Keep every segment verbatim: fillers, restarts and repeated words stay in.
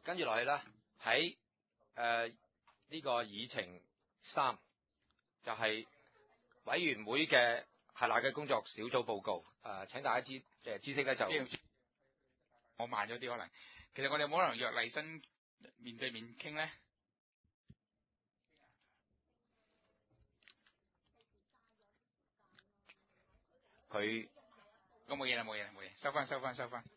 跟住落去咧，喺誒呢個議程三就係、是、委員會嘅轄下嘅工作小組報告。誒、呃，請大家知誒知識咧就我慢咗啲可能。其實我哋有冇可能約麗新面對面傾咧？ 佢我冇嘢啦，冇嘢啦，冇嘢，收翻，收翻，收翻。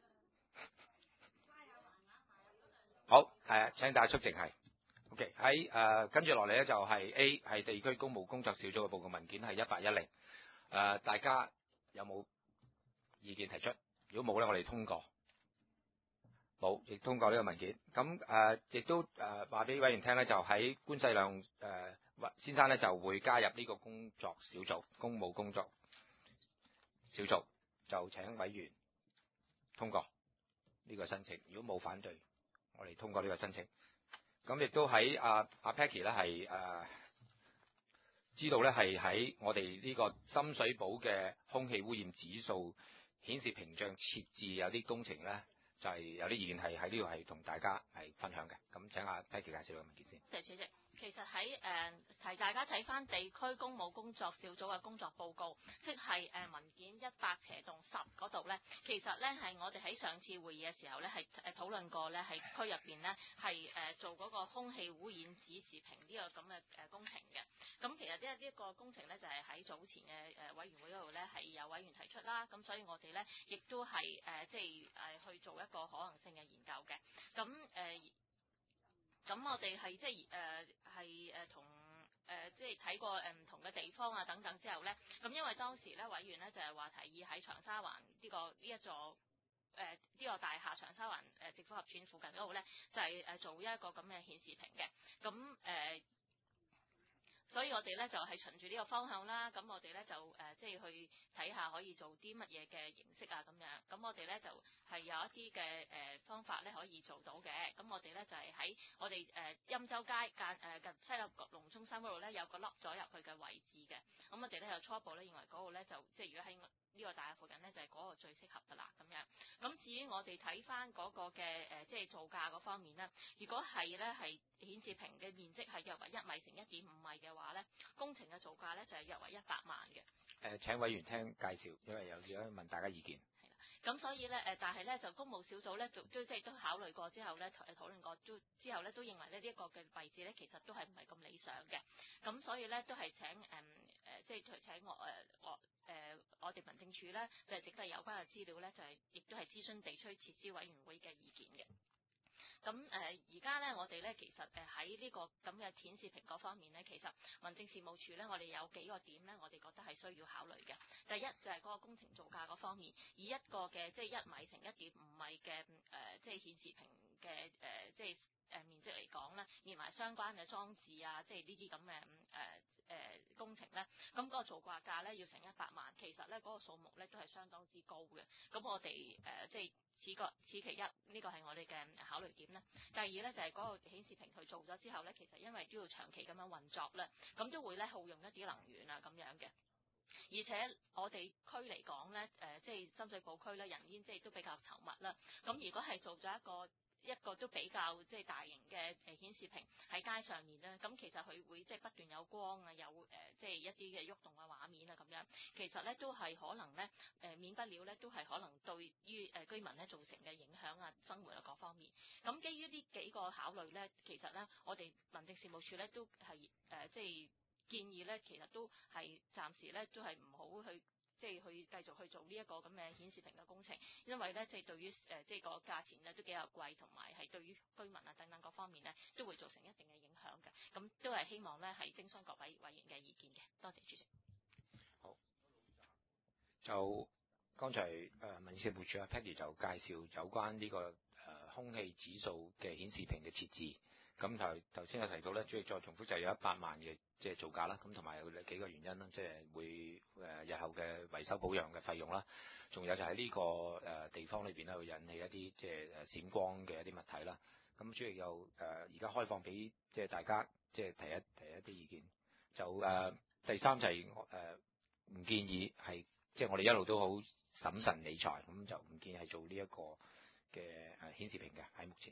好，係啊，請大家出席係。OK，喺誒跟住落嚟咧就係 A 係地區公務工作小組嘅報告文件係一八一零。誒，大家有冇意見提出？如果冇咧，我哋通過。冇，亦通過呢個文件。咁誒，亦、呃、都誒話俾委員聽咧，就喺官世亮誒、呃、先生咧就會加入呢個工作小組，公務工作小組，就請委員通過呢個申請。如果冇反對，我哋通過呢個申請。咁亦都喺阿阿 Peggy 咧係誒知道咧係喺我哋呢個深水埗嘅空氣污染指數顯示屏障設置有啲工程咧。就係、是、有啲意見係喺呢度係同大家係分享嘅，咁請阿 Peggy 介紹個文件先。 謝主席，其實喺誒提大家睇翻地區公務工作小組嘅工作報告，即係誒、呃、文件一百斜洞十嗰度咧，其實咧係我哋喺上次會議嘅時候咧係誒討論過咧，喺區入邊咧係誒做嗰個空氣污染指示屏呢個咁嘅誒工程嘅。咁其實呢呢一個工程咧就係喺早前嘅誒委員會嗰度咧係有委員提出啦，咁所以我哋咧亦都係誒即係誒去做一個可能性嘅研究嘅。咁誒。呃咁我哋係即係誒係誒同誒即係睇過誒唔同嘅地方啊等等之後咧，咁因為當時咧委員咧就係話提議喺長沙灣呢個呢一座誒呢個大廈長沙灣誒政府合署附近嗰度咧，就係誒做一個咁嘅顯示屏嘅，咁誒。所以我哋咧就係循住呢個方向啦，咁我哋咧就誒即係去睇下可以做啲乜嘢嘅形式啊咁樣，咁我哋咧就係有一啲嘅誒方法咧可以做到嘅，咁我哋咧就係喺我哋誒欽州街間誒近西立角龍中心嗰度咧有個凹咗入去嘅位置嘅，咁我哋咧就初步咧認為嗰度咧就即係如果喺呢個大廈附近咧就係嗰個最適合㗎啦咁樣。咁至於我哋睇翻嗰個嘅誒即係造價嗰方面咧，如果係咧係顯示屏嘅面積係約為一米乘一點五米嘅話咧，工程嘅造價咧就係約為一百萬嘅。 誒請委員聽介紹，因為有時咧問大家意見。 係啦，咁所以咧誒，但係咧就公務小組咧就都即係都考慮過之後咧誒討論過都之後咧都認為咧呢一個嘅位置咧其實都係唔係咁理想嘅。咁所以咧都係請誒誒、呃、即係請我誒、呃、我誒、呃、我哋民政處咧就係整理有關嘅資料咧，就係、是、亦都係諮詢地區設施委員會嘅意見嘅。咁誒而家咧，我哋咧其實誒喺呢個咁嘅顯示屏嗰方面咧，其實民政事務處咧，我哋有幾個點咧，我哋覺得係需要考慮嘅。第一就係嗰個工程造價嗰方面，以一個嘅即係一米乘一點五米嘅誒即係顯示屏嘅誒即係誒面積嚟講咧，連埋相關嘅裝置啊，即係呢啲咁嘅誒誒工程咧，咁、那、嗰個造價價咧要成一百萬，其實咧嗰、那個數目咧都係相當之高嘅。咁我哋誒、呃、即係。此個此其一，呢個係我哋嘅考慮點咧。第二咧就係嗰個顯示屏佢做咗之後咧，其實因為都要長期咁樣運作咧，咁都會咧耗用一啲能源啊咁樣嘅。而且我哋區嚟講咧，誒即係深水埗區咧，人煙即係都比較稠密啦。咁如果係做咗一個一個都比較即係大型嘅誒顯示屏喺街上面咧，咁其實佢會即係不斷有光啊，有誒即係一啲嘅喐動嘅畫面啊咁樣，其實咧都係可能咧誒免不了咧都係可能對於誒居民咧造成嘅影響啊、生活啊各方面。咁基於呢幾個考慮咧，其實咧我哋民政事務處咧都係誒即係建議咧，其實都係暫時咧都係唔好去。即係去繼續去做呢一個咁嘅顯示屏嘅工程，因為咧即係對於誒即係個價錢咧都幾有貴，同埋係對於居民啊等等各方面咧都會造成一定嘅影響嘅。咁都係希望咧係徵詢各位委員嘅意見嘅。多謝主席。 好，就剛才誒民政事務處阿 Peggy 就介紹有關呢、這個誒、呃、空氣指數嘅顯示屏嘅設置。咁頭頭先有提到咧，即係再重複就係有一百萬嘅即係造價啦，咁同埋有幾個原因啦，即係會誒日後嘅維修保養嘅費用啦，仲有就喺呢個誒地方裏邊咧會引起一啲即係誒閃光嘅一啲物體啦。咁主要又誒而家開放俾即係大家即係提一提一啲意見。就誒、呃、第三就係誒唔建議係即係我哋一路都好審慎理財，咁就唔建議係做呢一個嘅誒顯示屏嘅喺目前。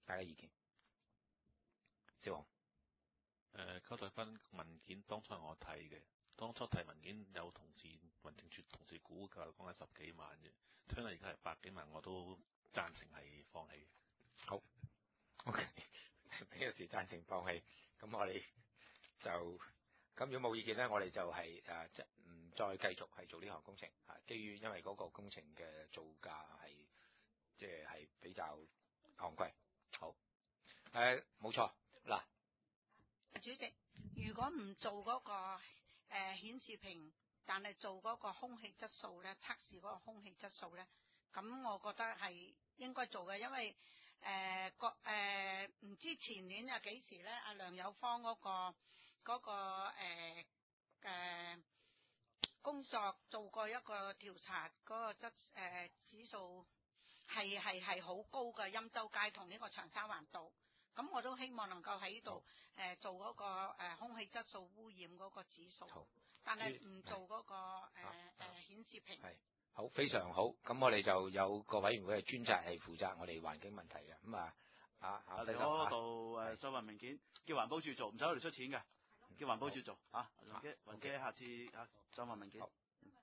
大家意見。小王。 誒，交代翻文件，當初係我睇嘅，當初睇文件有同事民政處同事估價講係十幾萬嘅，聽到而家係百幾萬，我都贊成係放棄。 好 ，OK，呢個時贊成放棄，咁我哋就咁如果冇意見咧，我哋就係誒即唔再繼續係做呢項工程啊，基於因為嗰個工程嘅造價係即係係比較昂貴。好，誒冇錯嗱。 主席，如果唔做嗰、那個誒、呃、顯示屏，但係做嗰個空氣質素咧，測試嗰個空氣質素咧，咁我覺得係應該做嘅，因為誒個誒唔知前年啊幾時咧，阿梁友芳嗰、那個嗰、那個誒、呃呃、工作做過一個調查，嗰、那個質誒、呃、指數係係係好高嘅，欽州街同呢個長沙灣道。咁我都希望能夠喺呢度誒做嗰、那個、呃、空氣質素污染嗰個指數，但係唔做嗰、那個誒誒顯示屏。係好，非常好。咁我哋就有個委員會係專責係負責我哋環境問題嘅。咁啊啊啊！ 我哋嗰度誒收份文件，叫環保署做，唔使我哋出錢嘅，叫環保署做嚇。雲基雲基，下次嚇收份文件。好，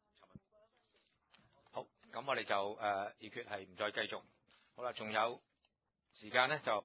好，咁我哋就誒議決係唔再繼續。好啦，仲有時間咧就。